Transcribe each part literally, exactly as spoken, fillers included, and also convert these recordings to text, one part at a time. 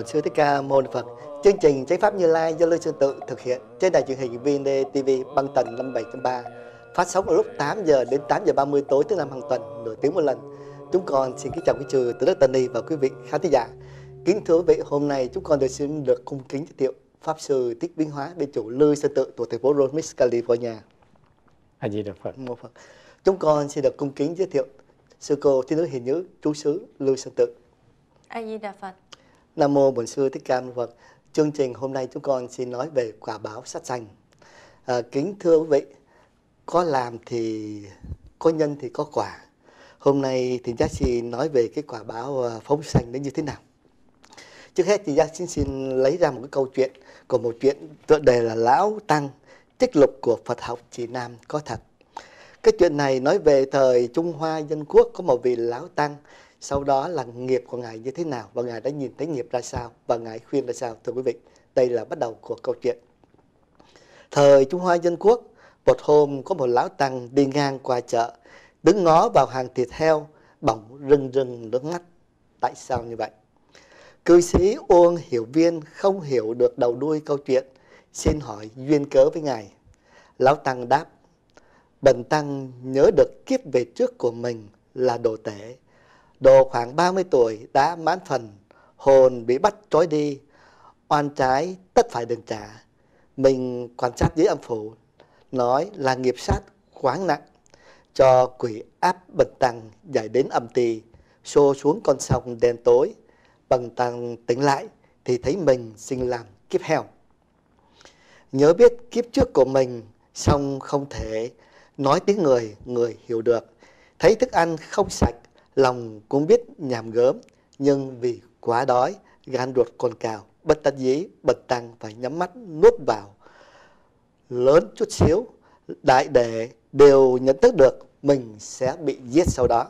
Bổn Sư Thích Ca Mâu Ni Phật. Chương trình Chánh Pháp Như Lai do Lương Sơn Tự thực hiện trên đài truyền hình vê en đê tê vê băng tần năm mươi bảy chấm ba, phát sóng vào lúc tám giờ đến tám giờ ba mươi tối thứ năm hàng tuần, nửa tiếng một lần. Chúng con xin kính chào quý trừ từ đất Tân Ni và quý vị khán thính giả. Kính thưa quý vị, hôm nay chúng con được xin được cung kính giới thiệu Pháp Sư Thích Vinh Hóa, bên chủ Lương Sơn Tự thuộc thành phố Long Beach, California. A Di Đà Phật. Mô Phật. Chúng con xin được cung kính giới thiệu sư cô Thiên Nữ Hiền Nhữ, trú xứ Lương Sơn Tự. A Di Đà Phật. Nam mô Bổn Sư Thích Ca Mâu Ni Phật. Chương trình hôm nay chúng con xin nói về quả báo sát sanh. À, kính thưa quý vị, có làm thì có nhân thì có quả. Hôm nay thì Giác xin nói về cái quả báo phóng sanh nó như thế nào. Trước hết thì Giác xin, xin lấy ra một cái câu chuyện của một chuyện tựa đề là Lão Tăng Trích Lục của Phật học Chỉ Nam có thật. Cái chuyện này nói về thời Trung Hoa Dân Quốc có một vị Lão Tăng, sau đó là nghiệp của Ngài như thế nào và Ngài đã nhìn thấy nghiệp ra sao và Ngài khuyên ra sao. Thưa quý vị, đây là bắt đầu của câu chuyện. Thời Trung Hoa Dân Quốc, một hôm có một Lão Tăng đi ngang qua chợ, đứng ngó vào hàng thịt heo, bỗng rưng rưng nước mắt. Tại sao như vậy? Cư sĩ Uông Hiểu Viên không hiểu được đầu đuôi câu chuyện, xin hỏi duyên cớ với Ngài. Lão Tăng đáp: Bần Tăng nhớ được kiếp về trước của mình là đồ tể. Đồ khoảng ba mươi tuổi đã mãn phần, hồn bị bắt trói đi, oan trái tất phải đền trả. Mình quan sát dưới âm phủ, nói là nghiệp sát quáng nặng, cho quỷ áp Bần Tăng giải đến âm tỳ, xô xuống con sông đen tối. Bần Tăng tỉnh lại thì thấy mình sinh làm kiếp heo. Nhớ biết kiếp trước của mình, song không thể nói tiếng người, người hiểu được. Thấy thức ăn không sạch, lòng cũng biết nhàm gớm, nhưng vì quá đói, gan ruột cồn cào, bất đắc dĩ, Bần Tăng phải nhắm mắt nuốt vào. Lớn chút xíu, đại đệ đều nhận thức được mình sẽ bị giết sau đó.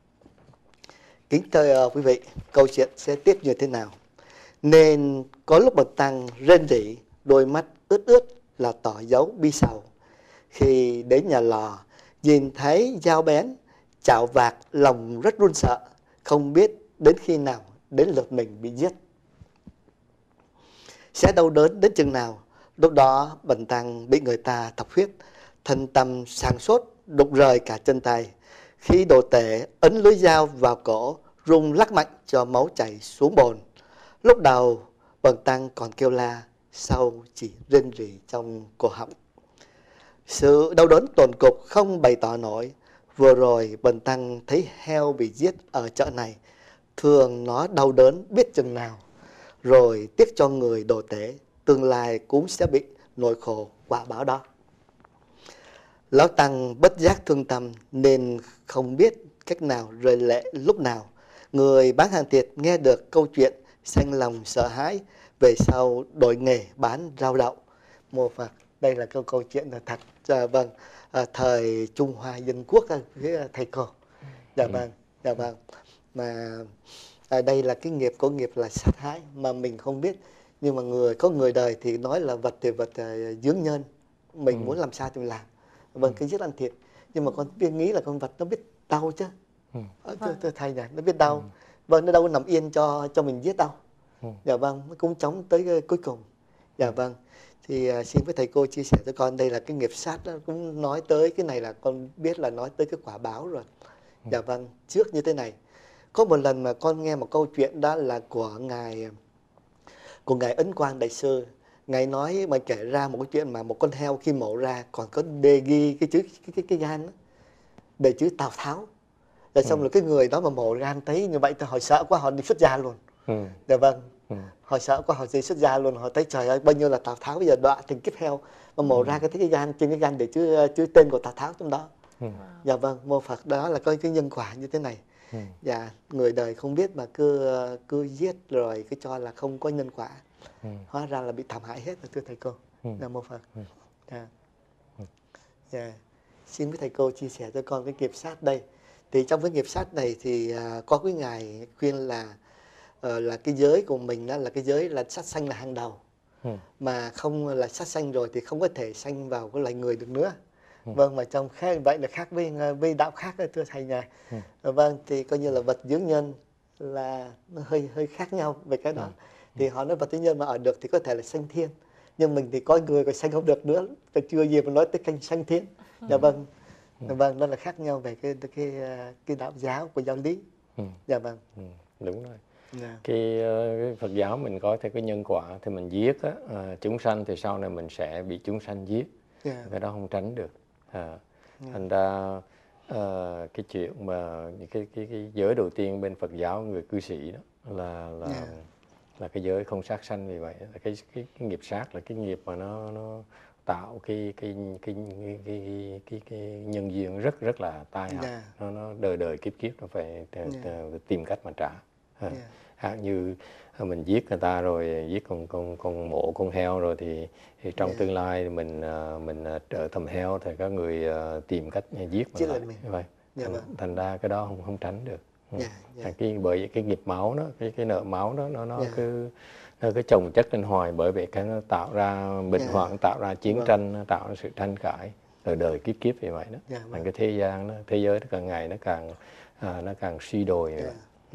Kính thưa quý vị, câu chuyện sẽ tiếp như thế nào? Nên có lúc Bần Tăng rên rỉ, đôi mắt ướt ướt là tỏ dấu bi sầu. Khi đến nhà lò, nhìn thấy dao bén, chảo vạc, lòng rất run sợ, không biết đến khi nào đến lượt mình bị giết. Sẽ đau đớn đến chừng nào? Lúc đó Bần Tăng bị người ta thọc huyết, thân tâm sàng sốt, đục rời cả chân tay. Khi đồ tể ấn lưỡi dao vào cổ, rung lắc mạnh cho máu chảy xuống bồn. Lúc đầu Bần Tăng còn kêu la, sau chỉ rên rỉ trong cổ họng. Sự đau đớn tột cục không bày tỏ nổi. Vừa rồi Bần Tăng thấy heo bị giết ở chợ này, thường nó đau đớn biết chừng nào. Rồi tiếc cho người đồ tể, tương lai cũng sẽ bị nỗi khổ quả báo đó. Lão Tăng bất giác thương tâm nên không biết cách nào rơi lệ lúc nào. Người bán hàng thịt nghe được câu chuyện sanh lòng sợ hãi, về sau đổi nghề bán rau đậu. Mô Phật, đây là câu câu chuyện là thật. À, vâng, à, thời Trung Hoa Dân Quốc, thầy cô. Dạ vâng, dạ vâng. Mà à, đây là cái nghiệp của nghiệp là sát hại mà mình không biết. Nhưng mà người có người đời thì nói là vật thì vật uh, dưỡng nhân. Mình ừ. muốn làm sao thì làm. Vâng, cái giết ăn thịt. Nhưng mà con biết nghĩ là con vật nó biết đau chứ. Ừ. À, vâng. thưa, thưa thầy nhỉ, nó biết đau. Ừ. Vâng, nó đâu nằm yên cho cho mình giết đâu. Ừ. Dạ vâng, nó cũng chống tới uh, cuối cùng. Dạ ừ. vâng. Thì uh, xin với thầy cô chia sẻ cho con, đây là cái nghiệp sát đó, cũng nói tới cái này là con biết là nói tới cái quả báo rồi. Ừ. Dạ vâng, trước như thế này. Có một lần mà con nghe một câu chuyện đó là của ngài của ngài Ấn Quang Đại sư. Ngài nói mà kể ra một cái chuyện mà một con heo khi mổ ra còn có đề ghi cái chữ cái cái, cái gan đó, đề chữ Tào Tháo. Rồi xong ừ. rồi cái người đó mà mổ gan thấy như vậy thì họ sợ quá, họ đi xuất gia luôn. Ừ. Dạ vâng. Ừ. Họ sợ quá, họ đi xuất gia luôn. Họ thấy trời ơi, bao nhiêu là Tào Tháo bây giờ đọa thành kiếp heo mà mổ ừ. ra cái cái gan, trên cái gan để chữ chữ tên của Tào Tháo trong đó. Ừ. Dạ vâng, mô Phật, đó là coi cái nhân quả như thế này. Ừ. Dạ, người đời không biết mà cứ cứ giết rồi cứ cho là không có nhân quả. Ừ. Hóa ra là bị thảm hại hết rồi, thưa thầy cô. Ừ. Nam mô Phật. Ừ. Yeah. Ừ. Yeah. Xin với thầy cô chia sẻ cho con cái nghiệp sát đây. Thì trong cái nghiệp sát này thì uh, có cái ngài khuyên là uh, là cái giới của mình đó là cái giới là sát sanh là hàng đầu. Ừ. Mà không là sát sanh rồi thì không có thể sanh vào cái loài người được nữa. Ừ. Vâng, mà trong khác vậy là khác với với đạo khác đó, thưa thầy nhà. Ừ. Vâng, thì coi như là vật dưỡng nhân là nó hơi hơi khác nhau về cái đó. Ừ. Thì họ nói vật thiên nhân mà ở được thì có thể là sanh thiên, nhưng mình thì có người còn sanh không được nữa, còn chưa gì mà nói tới canh sanh thiên. Dạ vâng. Dạ vâng, đó là khác nhau về cái cái cái, cái đạo giáo của giáo lý. Ừ. Dạ vâng. Ừ. Đúng rồi. Dạ. Cái, cái Phật giáo mình có theo cái nhân quả thì mình giết á, à, chúng sanh thì sau này mình sẽ bị chúng sanh giết. Dạ. Cái đó không tránh được. À, Dạ. thành ra à, cái chuyện mà cái, cái cái giới đầu tiên bên Phật giáo người cư sĩ đó là là Dạ. là cái giới không sát sanh. Vì vậy là cái, cái cái nghiệp sát là cái nghiệp mà nó nó tạo cái cái cái cái cái, cái, cái nhân duyên rất rất là tai hại. Dạ. nó nó đời đời kiếp kiếp nó phải Dạ. tìm cách mà trả. À, Dạ. hạn như mình giết người ta rồi, giết con con con mổ con heo rồi thì, thì trong Dạ. tương lai mình mình trở thành heo thì các người tìm cách giết mình lại. Vậy Dạ. thành, Vâng. thành ra cái đó không không tránh được. Dạ. Dạ. Cái bởi cái nghiệp máu đó, cái cái nợ máu đó nó nó Dạ. cứ nó cứ chồng chất lên hoài, bởi vậy cái nó tạo ra bệnh Dạ. hoạn, tạo ra chiến Vâng. tranh, nó tạo ra sự tranh cãi đời đời kiếp kiếp như vậy đó. Dạ. Vâng. Thành cái thế gian nó, thế giới nó càng ngày nó càng à, nó càng suy đồi như Dạ. vậy. Ừ.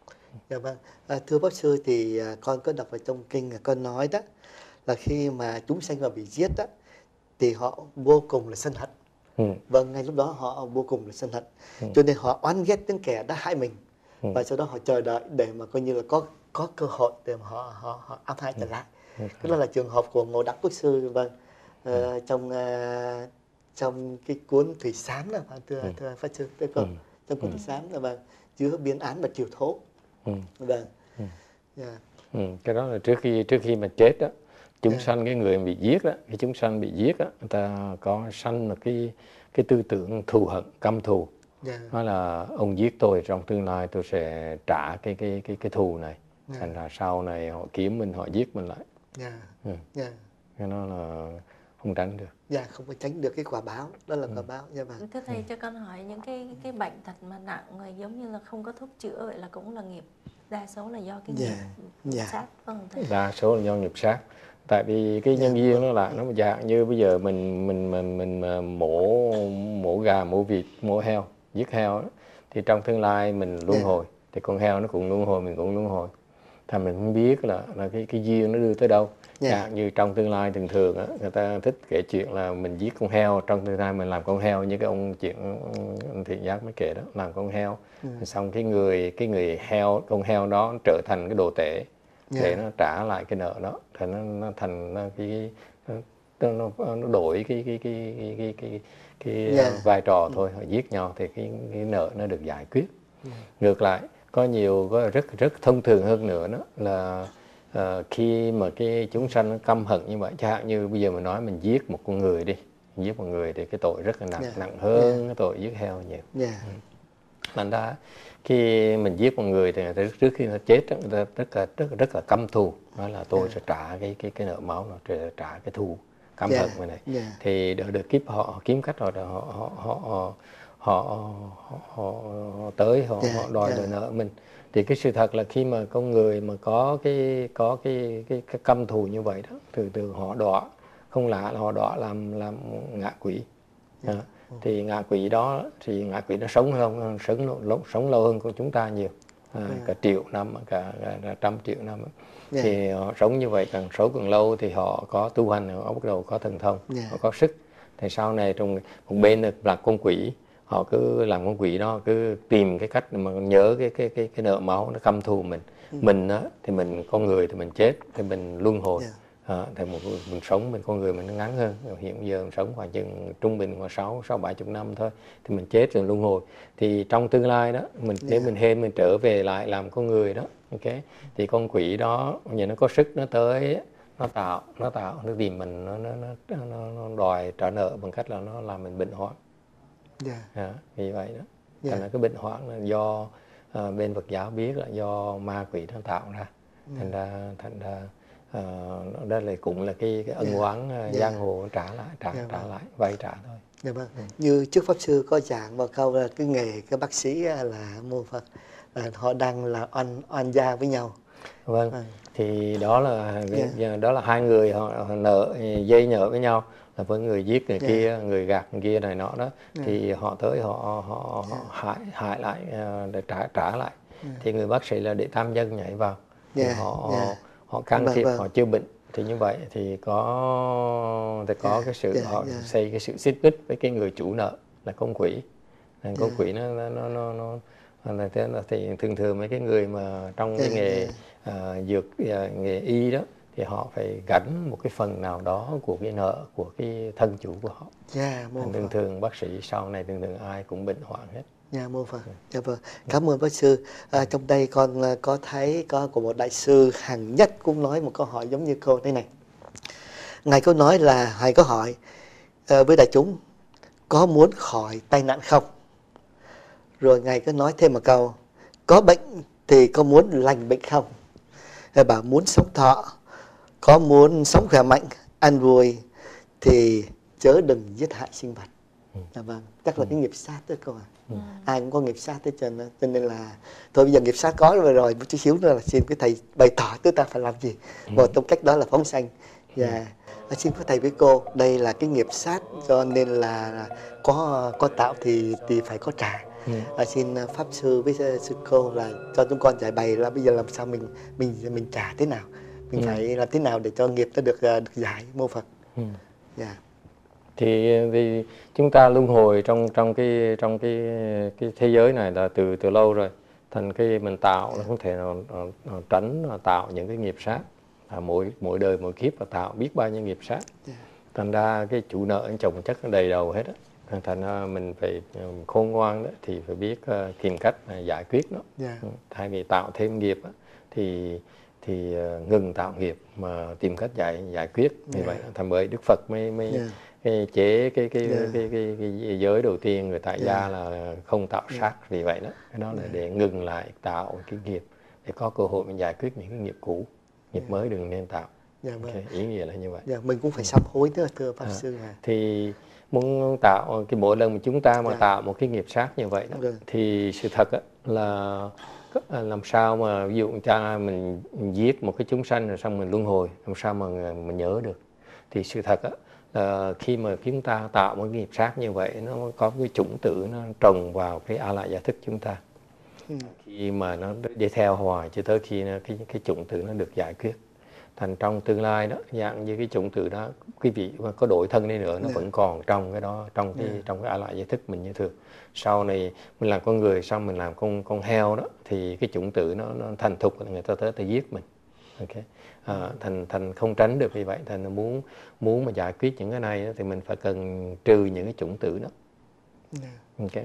Dạ vâng. À, thưa Pháp Sư, thì à, con có đọc ở trong kinh là con nói đó là khi mà chúng sanh mà bị giết đó thì họ vô cùng là sân hận. Ừ. Vâng, ngay lúc đó họ vô cùng là sân hận. Ừ. Cho nên họ oán ghét những kẻ đã hại mình. Ừ. Và sau đó họ chờ đợi để mà coi như là có có cơ hội để mà họ họ, họ ám hại trở lại. Ừ. Đó là trường hợp của Ngộ Đắc Quốc Sư. Vâng. Ờ, Ừ. trong uh, trong cái cuốn Thủy Sám là thưa Ừ. thưa Pháp Sư, thưa cô. Ừ. Trong cuốn Ừ. Thủy Sám là vâng, chứa biên án và triều thố. Ừ. Vâng. Ừ. Yeah. Ừ. Cái đó là trước khi trước khi mà chết đó, chúng Yeah. sanh, cái người bị giết đó, cái chúng sanh bị giết đó, người ta có sanh một cái cái tư tưởng thù hận, căm thù. Yeah. Nói là ông giết tôi, trong tương lai tôi sẽ trả cái cái cái cái thù này. Yeah. Thành ra sau này họ kiếm mình, họ giết mình lại. Yeah. Ừ. Yeah. Cái đó là không tránh được. Dạ, không có tránh được cái quả báo, đó là Ừ. quả báo. Dạ vâng. Thưa thầy, cho con hỏi những cái cái bệnh tật mà nặng rồi giống như là không có thuốc chữa, vậy là cũng là nghiệp, đa số là do cái Dạ. nghiệp Dạ. sát. Vâng thầy. Đa số là do nghiệp sát. Tại vì cái nhân Dạ. duyên nó là nó dạng như bây giờ mình mình mình mình, mình mổ mổ gà, mổ vịt, mổ heo, giết heo đó, thì trong tương lai mình luân Dạ. hồi, thì con heo nó cũng luân hồi, mình cũng luân hồi. Thành mình không biết là là cái cái duyên nó đưa tới đâu. Dạ. Dạng như trong tương lai thường thường á, người ta thích kể chuyện là mình giết con heo, trong tương lai mình làm con heo, như cái ông chuyện ông Thiện Giác mới kể đó, làm con heo. Ừ. Xong cái người cái người heo, con heo đó nó trở thành cái đồ tể. Dạ. Để nó trả lại cái nợ đó, thì nó, nó thành nó, cái nó, nó, nó đổi cái cái cái cái cái, cái, cái Dạ. vai trò thôi. Họ giết nhau thì cái, cái nợ nó được giải quyết. Ừ. Ngược lại có nhiều, có rất rất thông thường hơn nữa đó là uh, khi mà cái chúng sanh nó căm hận như vậy, chẳng hạn như bây giờ mình nói mình giết một con người đi, giết một người thì cái tội rất là nặng. Dạ. Nặng hơn Dạ. cái tội giết heo nhiều. Dạ. Ừ. Thành ra khi mình giết một người thì trước khi nó chết người ta rất là rất là, rất là căm thù, nói là tôi Yeah. sẽ trả cái cái cái nợ máu, nó sẽ trả cái thù căm Yeah. hận người này. Yeah. Thì đợi được kiếp họ, họ kiếm cách họ họ họ họ họ, họ, họ, họ tới họ, Yeah. họ đòi Yeah. đòi nợ mình. Thì cái sự thật là khi mà con người mà có cái có cái cái, cái căm thù như vậy đó, từ từ họ đọa, không lạ là họ đọa làm làm ngạ quỷ. Yeah. À, thì ngạ quỷ đó thì ngạ quỷ nó sống hơn sống lâu sống lâu hơn của chúng ta nhiều, à, yeah. cả triệu năm, cả, cả, cả trăm triệu năm. Yeah. Thì họ sống như vậy, càng sống càng lâu thì họ có tu hành, họ bắt đầu có thần thông, yeah. họ có sức. Thì sau này trong một bên là con quỷ, họ cứ làm con quỷ đó, cứ tìm cái cách mà nhớ cái cái cái cái nợ máu, nó căm thù mình. Mm. Mình á thì mình con người thì mình chết thì mình luân hồi. Yeah. À, thì một mình sống mình con người mình nó ngắn hơn, hiện giờ mình sống khoảng chừng trung bình khoảng sáu sáu bảy chục năm thôi, thì mình chết rồi luân hồi. Thì trong tương lai đó mình, yeah. nếu mình hên mình trở về lại làm con người đó, ok, thì con quỷ đó giờ nó có sức, nó tới nó tạo nó tạo nó tìm mình, nó nó nó, nó, nó đòi trả nợ bằng cách là nó làm mình bệnh hoạn. Yeah. À, vì vậy đó. Yeah. Thành ra cái bệnh hoạn là do à, bên Phật giáo biết là do ma quỷ nó tạo ra. Yeah. Thành ra thành ra À, đó là cũng là cái, cái ân oán, yeah. giang yeah. hồ trả lại trả yeah. trả lại vay trả thôi. Dạ vâng. Ừ. Như trước pháp sư có giảng một câu là cái nghề cái bác sĩ là mô Phật là họ đang là oan oan gia với nhau. Vâng. À. Thì đó là yeah. đó là hai người họ, họ nợ dây nợ với nhau, là với người giết người yeah. kia, người gạt người kia này nọ đó, yeah. thì họ tới họ họ, yeah. họ hại hại lại để trả trả lại. Yeah. Thì người bác sĩ là để tam nhân nhảy vào, thì yeah. họ yeah. họ can Vâng, thiệp, vâng. họ chữa bệnh. Thì như vậy thì có thì có Dạ, cái sự dạ, họ dạ. xây cái sự xích mích với cái người chủ nợ là con quỷ. Nên con Dạ. quỷ nó nó nó nó, nó là thế là thì thường thường mấy cái người mà trong Dạ, cái nghề dạ. à, dược à, nghề y đó thì họ phải gánh một cái phần nào đó của cái nợ của cái thân chủ của họ. Dạ, mô Thường Phật. thường bác sĩ sau này thường thường ai cũng bệnh hoạn hết. Dạ, mô Phật. Dạ vâng. Cảm ơn bác sư. À, trong đây con à, có thấy có của một đại sư Hằng Nhất cũng nói một câu hỏi giống như câu thế này. Ngài có nói là Ngài có hỏi à, với đại chúng có muốn khỏi tai nạn không? Rồi Ngài có nói thêm một câu, có bệnh thì có muốn lành bệnh không? Ngài bảo muốn sống thọ, có muốn sống khỏe mạnh, an vui thì chớ đừng giết hại sinh vật. Dạ vâng, chắc là cái nghiệp sát đó cô ạ. Ừ. Ai cũng có nghiệp sát hết trơn đó. Cho nên là thôi bây giờ nghiệp sát có rồi rồi, một chút xíu nữa là xin cái thầy bày tỏ chúng ta phải làm gì. Một trong cách đó là phóng sanh. Và xin các thầy với cô, đây là cái nghiệp sát cho nên là có có tạo thì thì phải có trả. Ừ. À, xin pháp sư với sư cô là cho chúng con giải bày là bây giờ làm sao mình mình mình trả thế nào, mình Ừ. phải làm thế nào để cho nghiệp nó được được giải, mô Phật. Ừ. Dạ. Thì, thì chúng ta luân hồi trong trong cái trong cái cái thế giới này là từ từ lâu rồi. Thành cái mình tạo nó không thể nào, nào, nào tránh nào tạo những cái nghiệp sát. À, mỗi mỗi đời mỗi kiếp là tạo biết bao nhiêu nghiệp sát. Yeah. Thành ra cái chủ nợ anh chồng chất nó đầy đầu hết á. Thành ra mình phải khôn ngoan đó thì phải biết uh, tìm cách uh, giải quyết nó. Yeah. Thay vì tạo thêm nghiệp á, thì thì uh, ngừng tạo nghiệp mà tìm cách giải giải quyết. Như Yeah. vậy thành bởi Đức Phật mới mới Yeah. cái chế cái cái, Yeah. cái, cái, cái, cái, cái giới đầu tiên người tại gia Yeah. là không tạo sát. Yeah. Vì vậy đó cái đó là Yeah. để ngừng lại tạo cái nghiệp để có cơ hội mình giải quyết những cái nghiệp cũ, nghiệp Yeah. mới đừng nên tạo. Dạ vâng. Okay. Ý nghĩa là như vậy. Dạ, mình cũng phải sám hối nữa thưa pháp À, sư à. thì muốn tạo cái mỗi lần mà chúng ta mà Dạ. tạo một cái nghiệp sát như vậy đó, Vâng. thì sự thật á, là làm sao mà ví dụ cha mình giết một cái chúng sanh rồi xong mình luân hồi, làm sao mà mình nhớ được. Thì sự thật á, là khi mà chúng ta tạo một cái nghiệp sát như vậy, nó có cái chủng tử nó trồng vào cái a lại gia thức chúng ta. Ừ. Khi mà nó đi theo hoài cho tới khi nó, cái cái chủng tử nó được giải quyết. Thành trong tương lai đó, dạng như cái chủng tử đó, quý vị có đổi thân đi nữa nó Yeah. vẫn còn trong cái đó, trong cái Yeah. trong cái a lại gia thức mình như thường. Sau này mình làm con người, xong mình làm con con heo đó, thì cái chủng tử nó, nó thành thục, người ta tới ta giết mình. Okay. À, thành thành không tránh được. Vì vậy thành muốn muốn mà giải quyết những cái này đó, thì mình phải cần trừ những cái chủng tử đó. Yeah. Okay.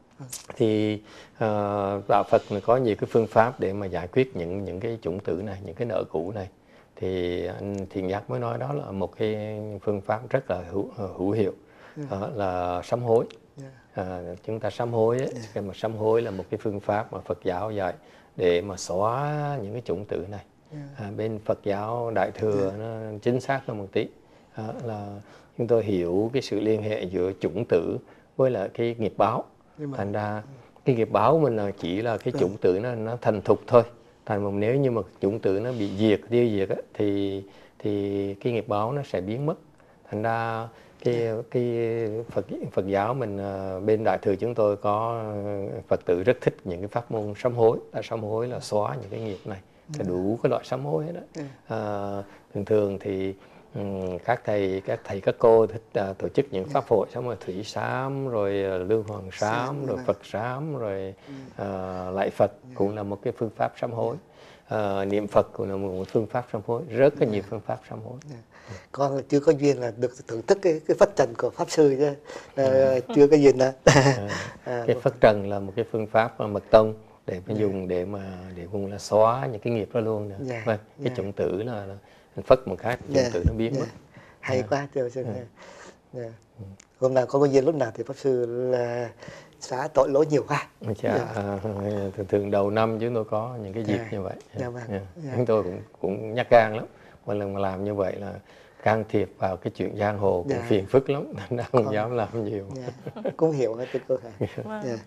Thì uh, đạo Phật có nhiều cái phương pháp để mà giải quyết những những cái chủng tử này, những cái nợ cũ này. Thì anh Thiện Giác mới nói đó là một cái phương pháp rất là hữu, hữu hiệu. Yeah. uh, là sám hối. Yeah. uh, chúng ta sám hối ấy, yeah. mà sám hối là một cái phương pháp mà Phật giáo dạy để mà xóa những cái chủng tử này. Yeah. À, bên Phật giáo Đại Thừa, yeah. nó chính xác hơn một tí, à, là chúng tôi hiểu cái sự liên hệ giữa chủng tử với lại cái nghiệp báo. Mà... thành ra cái nghiệp báo mình là chỉ là cái chủng tử nó nó thành thục thôi. Thành mà nếu như mà chủng tử nó bị diệt, tiêu diệt ấy, thì thì cái nghiệp báo nó sẽ biến mất. Thành ra cái cái Phật Phật giáo mình, bên Đại Thừa chúng tôi có Phật tử rất thích những cái pháp môn sám hối. Là sám hối là xóa những cái nghiệp này. Thì đủ cái loại sám hối hết đó. À, thường thường thì um, các thầy các thầy các cô thích uh, tổ chức những pháp hội sám, rồi thủy sám, rồi uh, lương hoàng sám, rồi Phật sám, rồi uh, lạy Phật cũng là một cái phương pháp sám hối. Uh, niệm Phật cũng là một phương pháp sám hối. Rất là nhiều phương pháp sám hối. Con chưa có duyên là được thưởng thức cái cái phất trần của pháp sư chứ. À, chưa có duyên đó. À, cái phất trần là một cái phương pháp mật tông để mà dùng để mà để cùng là xóa những cái nghiệp đó luôn. Yeah. Vâng, cái yeah. chủng tử là, là phất một cái chủng yeah. tử nó biến yeah. mất. Hay yeah. quá thưa sư. Yeah. Yeah. Hôm nào có duyên lúc nào thì pháp sư là xóa tội lỗi nhiều quá. Dạ, yeah. à, thường thường đầu năm chúng tôi có những cái dịp yeah. như vậy. Yeah. Yeah. Yeah. Yeah. Chúng tôi cũng cũng nhát gan lắm. Một lần mà làm như vậy là can thiệp vào cái chuyện giang hồ cũng yeah. phiền phức lắm, nên không Còn... dám làm nhiều. Yeah. Cũng hiểu hết cái câu hỏi. Yeah. Yeah.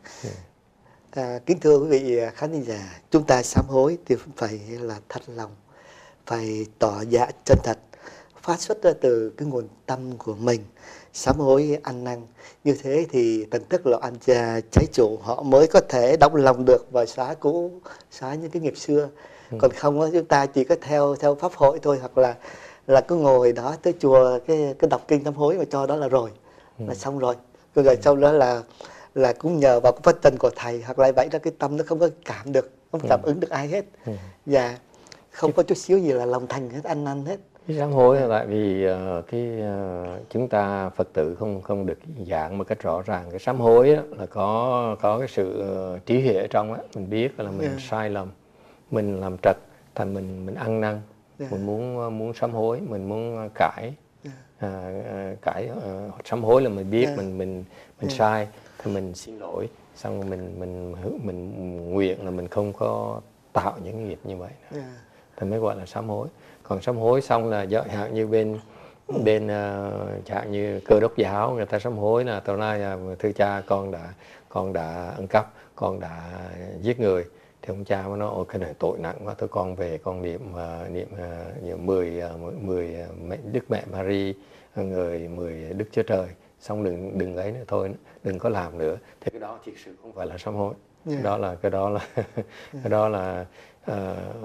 À, kính thưa quý vị khán giả, chúng ta sám hối thì phải là thật lòng, phải tỏ dạ chân thật, phát xuất ra từ cái nguồn tâm của mình. Sám hối ăn năn như thế thì tần thức lộ ăn cha trái chủ họ mới có thể động lòng được và xóa cũ, xóa những cái nghiệp xưa. Ừ. Còn không á, chúng ta chỉ có theo theo pháp hội thôi, hoặc là là cứ ngồi đó tới chùa cái cái đọc kinh sám hối và cho đó là rồi, Ừ. là xong rồi. Rồi, rồi sau đó là là cũng nhờ vào cái phất trần của thầy, hoặc là vậy đó, cái tâm nó không có cảm được, không Ừ. cảm ứng được ai hết. Ừ. Và không có chút xíu gì là lòng thành hết, ăn năn hết. Cái sám hối là tại vì uh, cái uh, chúng ta Phật tử không không được giảng một cách rõ ràng. Cái sám hối á, là có có cái sự uh, trí huệ ở trong á, mình biết là mình Yeah. sai lầm, mình làm trật, thành mình mình ăn năn, Yeah. mình muốn uh, muốn sám hối, mình muốn uh, cải, Yeah. uh, uh, cải uh, sám hối là mình biết Yeah. mình mình mình Yeah. sai, thì mình xin lỗi, xong rồi mình mình mình, mình nguyện là mình không có tạo những nghiệp như vậy nữa. Yeah. Thì mới gọi là sám hối. Còn sám hối xong là chẳng hạn như bên bên uh, chẳng hạn như Cơ Đốc giáo, người ta sám hối là tối nay uh, thưa cha, con đã con đã ăn cắp, con đã giết người, thì ông cha mới nói ôi cái này tội nặng quá, thôi con về con niệm uh, niệm uh, niệm mười uh, mười uh, Đức Mẹ Marie, người mười Đức Chúa Trời, xong đừng đừng ấy nữa thôi, đừng có làm nữa. Thì cái đó thực sự không phải là sám hối. Yeah. Cái đó là cái đó là cái đó là uh,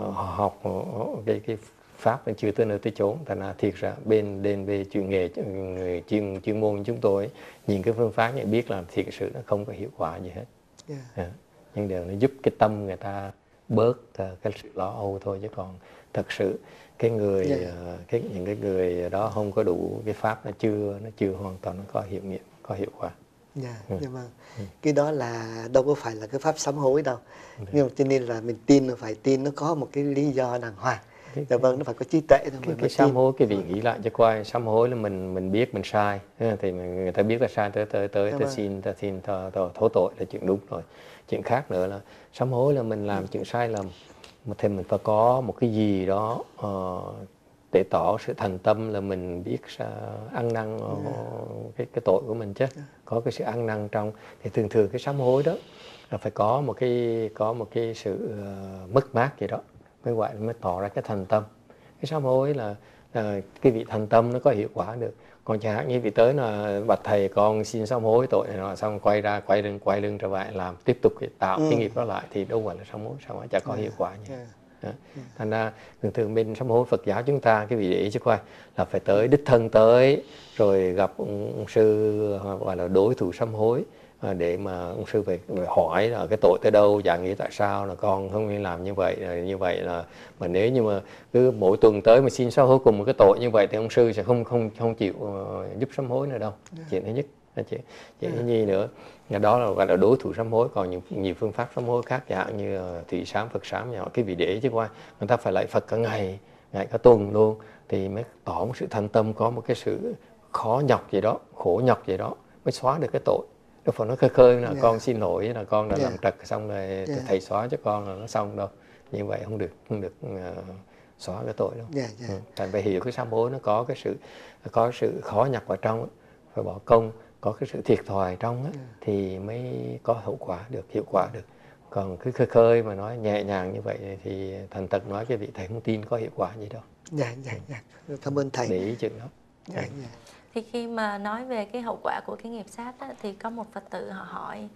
học cái cái pháp nó chưa tới nơi tới chốn. Thành ra thiệt ra bên bên về chuyên nghề người chuyên chuyên môn chúng tôi nhìn cái phương pháp này biết là thiệt sự nó không có hiệu quả gì hết. Yeah. À, nhưng đều nó giúp cái tâm người ta bớt uh, cái sự lo âu thôi, chứ còn thật sự cái người Yeah. uh, cái những cái người đó không có đủ cái pháp, nó chưa nó chưa hoàn toàn nó có hiệu nghiệm, có hiệu quả. Dạ, Ừ. nhưng mà Ừ. cái đó là đâu có phải là cái pháp sám hối đâu. Ừ. Nhưng mà cho nên là mình tin là phải tin nó có một cái lý do đàng hoàng. Cái, Dạ vâng, nó phải có trí tuệ thôi cái, mà cái mới sám tin. hối, cái vị nghĩ lại cho coi, sám hối là mình mình biết mình sai, thì người ta biết là sai, tới tới tới Dạ tới vâng. xin ta xin thọ, thọ, thổ tội là chuyện đúng rồi. Chuyện khác nữa là sám hối là mình làm chuyện sai lầm, mà thì mình phải có một cái gì đó uh, để tỏ sự thành tâm là mình biết uh, ăn năn uh, cái cái tội của mình chứ, có cái sự ăn năn trong. Thì thường thường cái sám hối đó là phải có một cái có một cái sự uh, mất mát gì đó mới gọi mới tỏ ra cái thành tâm. Cái sám hối là, là cái vị thành tâm nó có hiệu quả được. Còn chẳng hạn như vị tới là bạch thầy con xin sám hối tội này nọ, xong quay ra quay lưng quay lưng trở lại làm tiếp tục tạo Ừ. cái nghiệp đó lại, thì đâu phải là sám hối, sám hối chả có Yeah. hiệu quả gì. Yeah. Đó. Thành ra thường thường bên sám hối Phật giáo chúng ta, cái vị để ý chứ coi, là phải tới đích thân tới rồi gặp ông, ông sư gọi là đối thủ sám hối, để mà ông sư phải hỏi là cái tội tới đâu, dạ nghĩ tại sao là con không nên làm như vậy, như vậy là mà nếu như mà cứ mỗi tuần tới mà xin sám hối cùng một cái tội như vậy thì ông sư sẽ không không không chịu uh, giúp sám hối nữa đâu. Yeah. Chuyện thứ nhất. Chuyện, chuyện thứ nhì nữa, đó là gọi là đối thủ sám hối. Còn nhiều, nhiều phương pháp sám hối khác, chẳng hạn như uh, thủy sám, Phật sám, nhỏ cái vị để chứ qua người ta phải lạy Phật cả ngày, ngày cả tuần luôn, thì mới tỏ một sự thành tâm, có một cái sự khó nhọc gì đó, khổ nhọc gì đó mới xóa được cái tội. Đâu phải nói khơi khơi là yeah. con xin lỗi là con đã yeah. làm trật xong rồi yeah. thầy xóa cho con là nó xong đâu. Như vậy không được, không được uh, xóa cái tội đâu. Yeah, yeah. Ừ. Tại phải hiểu cái sám hối nó có cái sự có sự khó nhọc vào trong, phải bỏ công, có cái sự thiệt thòi trong á, yeah. thì mới có hậu quả được, hiệu quả được. Còn cứ khơi khơi mà nói nhẹ nhàng như vậy thì thành thật nói cái vị thầy không tin có hiệu quả gì đâu. Dạ, dạ, dạ. Cảm ơn thầy. Để ý chuyện đó. Dạ, dạ. Thì khi mà nói về cái hậu quả của cái nghiệp sát á, thì có một Phật tử họ hỏi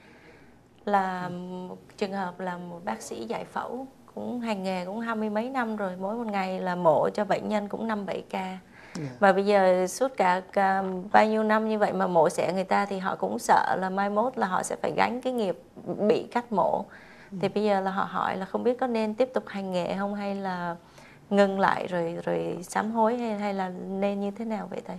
là một trường hợp là một bác sĩ giải phẫu cũng hành nghề cũng hai mươi mấy năm rồi, mỗi một ngày là mổ cho bệnh nhân cũng năm bảy ca. Yeah. Và bây giờ suốt cả, cả bao nhiêu năm như vậy mà mổ xẻ người ta thì họ cũng sợ là mai mốt là họ sẽ phải gánh cái nghiệp bị cắt mổ. Ừ. Thì bây giờ là họ hỏi là không biết có nên tiếp tục hành nghề không, hay là ngừng lại rồi rồi sám hối, hay, hay là nên như thế nào vậy thầy?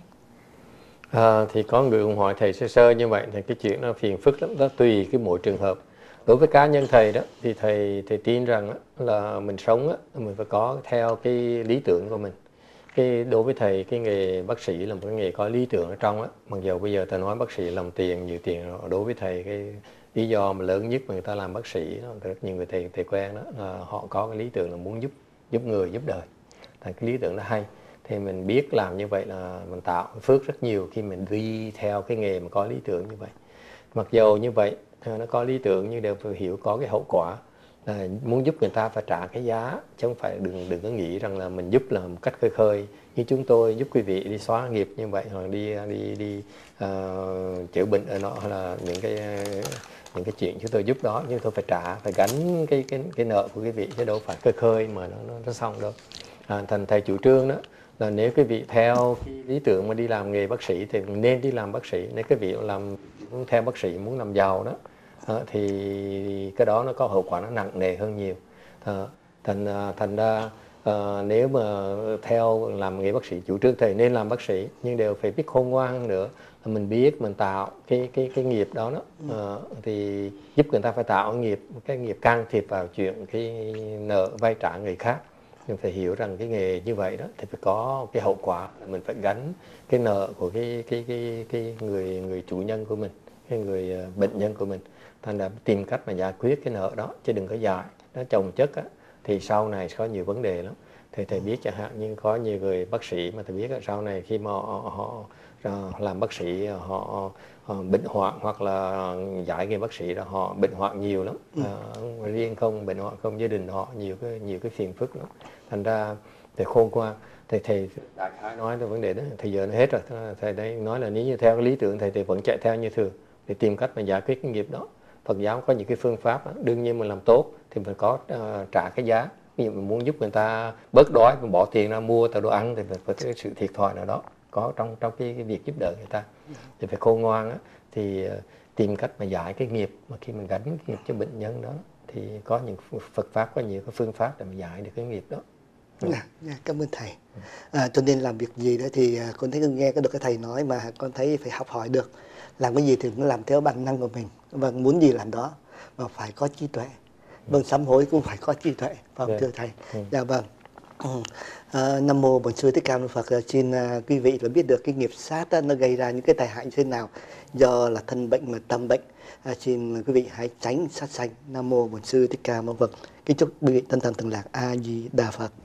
À, thì có người cũng hỏi thầy sơ sơ như vậy, thì cái chuyện nó phiền phức lắm, đó tùy cái mỗi trường hợp. Đối với cá nhân thầy đó thì thầy thầy tin rằng đó, là mình sống đó, mình phải có theo cái lý tưởng của mình. Cái đối với thầy, cái nghề bác sĩ là một cái nghề có lý tưởng ở trong á. Mặc dù bây giờ ta nói bác sĩ làm tiền, nhiều tiền, đối với thầy cái lý do mà lớn nhất mà người ta làm bác sĩ đó, rất nhiều người thầy thầy quen đó là họ có cái lý tưởng là muốn giúp giúp người, giúp đời. Tại cái lý tưởng nó hay, thì mình biết làm như vậy là mình tạo phước rất nhiều khi mình đi theo cái nghề mà có lý tưởng như vậy. Mặc dù như vậy nó có lý tưởng nhưng đều phải hiểu có cái hậu quả, là muốn giúp người ta phải trả cái giá, chứ không phải đừng đừng có nghĩ rằng là mình giúp là một cách khơi khơi. Như chúng tôi giúp quý vị đi xóa nghiệp như vậy, hoặc đi đi đi uh, chữa bệnh ở nó, hay là những cái những cái chuyện chúng tôi giúp đó, nhưng tôi phải trả, phải gánh cái cái cái nợ của quý vị, chứ đâu phải khơi khơi mà nó nó, nó xong đâu. À, thành thầy chủ trương đó là nếu quý vị theo cái lý tưởng mà đi làm nghề bác sĩ thì nên đi làm bác sĩ. Nếu quý vị làm muốn theo bác sĩ, muốn làm giàu đó, à, thì cái đó nó có hậu quả nó nặng nề hơn nhiều. À, thành thành ra à, nếu mà theo làm nghề bác sĩ, chủ trương thầy nên làm bác sĩ, nhưng đều phải biết khôn ngoan hơn nữa, là mình biết mình tạo cái cái cái nghiệp đó đó, à, thì giúp người ta phải tạo nghiệp, cái nghiệp can thiệp vào chuyện cái nợ vay trả người khác. Mình phải hiểu rằng cái nghề như vậy đó thì phải có cái hậu quả, mình phải gánh cái nợ của cái cái cái cái người người chủ nhân của mình, cái người bệnh nhân của mình. Thành ra tìm cách mà giải quyết cái nợ đó, chứ đừng có dài nó chồng chất á, thì sau này có nhiều vấn đề lắm. Thì thầy biết chẳng hạn như có nhiều người bác sĩ mà thầy biết là sau này khi mà họ, họ làm bác sĩ, họ, họ bệnh hoạn hoặc là giải nghề bác sĩ đó, họ bệnh hoạn nhiều lắm. Ừ. À, riêng không bệnh hoạn không, gia đình họ nhiều cái nhiều cái phiền phức lắm. Thành ra thầy khôn ngoan, thầy thầy đại khái nói về vấn đề đó, thì giờ nó hết rồi. Thầy đây nói là nếu như theo cái lý tưởng thầy thì vẫn chạy theo như thường để tìm cách mà giải quyết cái nghiệp đó. Phật giáo có những cái phương pháp đó. Đương nhiên mình làm tốt thì mình có uh, trả cái giá. Ví dụ mình muốn giúp người ta bớt đói, mình bỏ tiền ra mua tờ đồ ăn thì phải có cái sự thiệt thòi nào đó có trong trong cái, cái việc giúp đỡ người ta. Thì phải khôn ngoan á, thì uh, tìm cách mà giải cái nghiệp, mà khi mình gánh cái nghiệp cho bệnh nhân đó thì có những Phật pháp, có nhiều cái phương pháp để mà giải được cái nghiệp đó. Ừ. À, cảm ơn thầy. À, cho nên làm việc gì đó thì con thấy nghe được cái thầy nói mà con thấy phải học hỏi được. Làm cái gì thì cũng làm theo bản năng của mình, và muốn gì làm đó, mà phải có trí tuệ. Vâng, sám hối cũng phải có trí tuệ, vâng, yeah. Thưa thầy. Ừ. Dạ vâng. À, Nam mô Bổn Sư Thích Ca Mâu Ni Phật. Xin uh, quý vị là biết được cái nghiệp sát đó, nó gây ra những cái tai hại như thế nào, do là thân bệnh mà tâm bệnh. À, xin quý vị hãy tránh sát sanh. Nam mô Bổn Sư Thích Ca Mâu Ni Phật. Kính chúc quý vị tinh thần thường lạc. A Di Đà Phật.